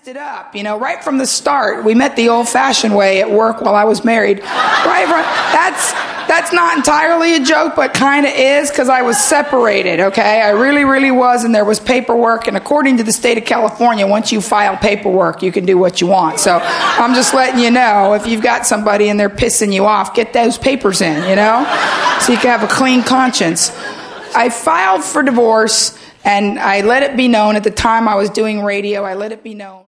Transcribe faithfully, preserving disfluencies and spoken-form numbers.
messed it up, you know, right from the start. We met the old-fashioned way at work while I was married. Right, right. That's that's not entirely a joke, but kind of is, because I was separated, okay? I really, really was, and there was paperwork, and according to the state of California, once you file paperwork, you can do what you want. So I'm just letting you know, if you've got somebody and they're pissing you off, get those papers in, you know, so you can have a clean conscience. I filed for divorce, and I let it be known at the time I was doing radio, I let it be known.